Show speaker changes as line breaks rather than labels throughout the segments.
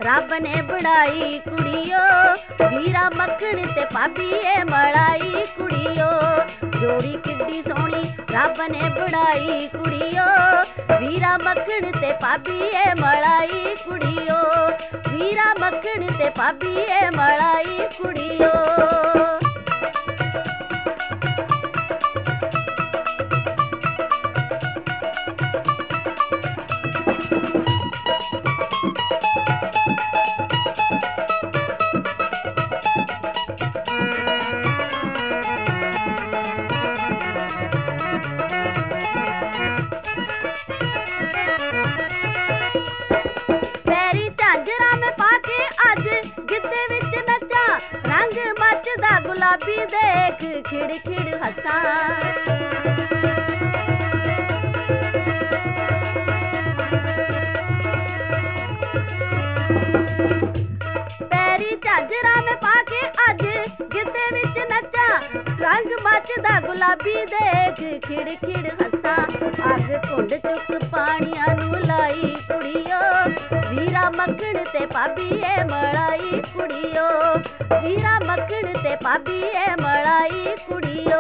रब ने बनाई कुड़ियो, वीरा मक्खन ते भाभी ए मलाई कुड़ियो। जोड़ी किड्डी सोहनी रब ने बनाई कुड़ियो, वीरा मक्खन ते भाभी ए मलाई कुड़ियो, वीरा मक्खन ते भाभी ए मलाई कुड़ियो। गुलाबी देख खिड़ खिड़ हंसा, पैरी झांजरा में पाके अज गिद्दे विच नचा, रंग मचदा गुलाबी देख खिड़ खिड़ हंसा। अग घुंड चुक पानिया नू लाई कुड़ियो, वीरा मक्खन ते भाभी ए मलाई कुड़ियो, वीरा मक्खन ते भाभी ए मलाई कुड़ियो।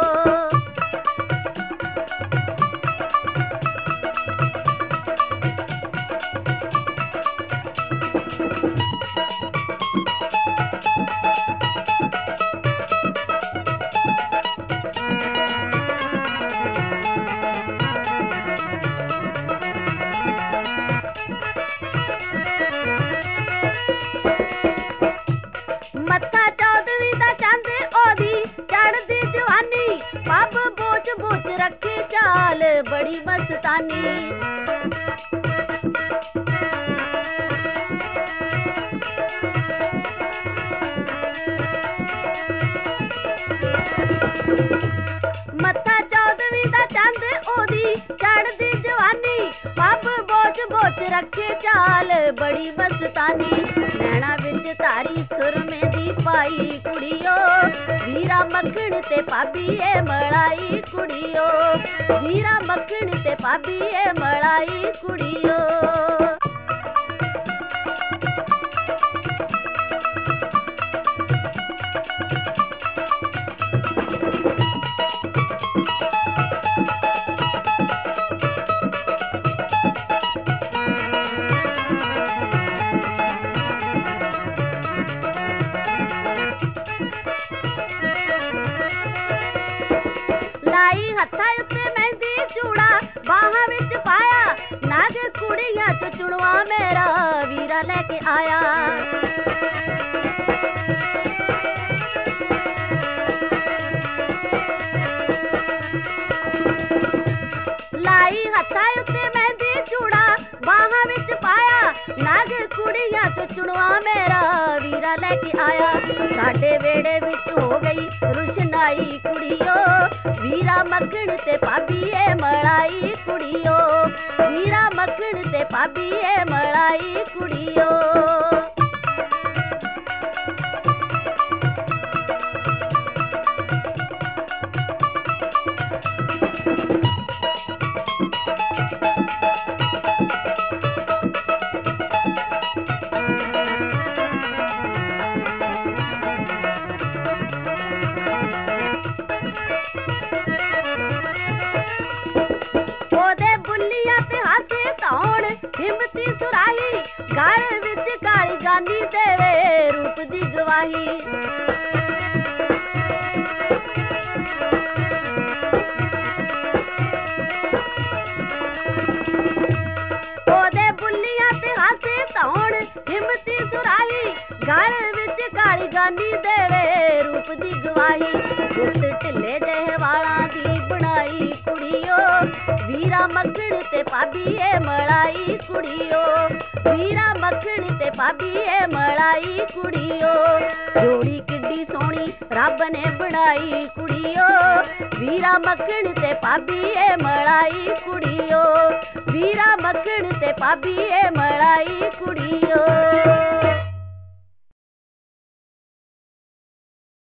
मत्था चौदवी दा चंद ओदी चढ़दी जवानी, पब बोच बोच रखे चाल बड़ी मस्तानी। मत्था चौदवी दा चंद ओदी चढ़दी जवानी, पब बोच बोच रखे चाल बड़ी मस्तानी। नैना विच तारी सुरमे दी पाई कुड़ियो, वीरा मक्खन ते भाभी ए मलाई कुड़ियो, वीरा मक्खन ते भाभी ए मलाई कुड़ियो। लाई हत्था उत्ते मेहंदी चूड़ा बाहां विच पाया, नाग कुड़ियां च चुड़वा मेरा वीरा लेके आया। लाई हत्था उत्ते मेहंदी चूड़ा बाहां विच पाया, नाग कुड़ियां च चुड़वा मेरा वीरा लेके आया। साडे वेड़े विच हो गई रुशनाई कुड़ियो, वीरा मक्खन ते भाभी ए मलाई कुड़ियो, वीरा मक्खन ते भाभी ए मलाई कुड़ियो। हिम्मती सुराही घर विच काली जानी तेरे रूप दी गवाही। ओदे बुल्लियां ते हासे धौण हिम्मती सुराही, घर विच काली जानी तेरे रूप दी गवाही। गुट ढिले जेह वालां दी बनाई कुड़ियो, वीरा मक्खन ते भाभी ए मलाई कुड़ियो, वीरा मक्खन ते भाभी ए मलाई कुड़ियो। जोड़ी किड्डी सोहनी रब ने बनाई कुड़ियो, वीरा मक्खन ते भाभी ए मलाई कुड़ियो, वीरा मक्खन ते भाभी ए मलाई कुड़ियो।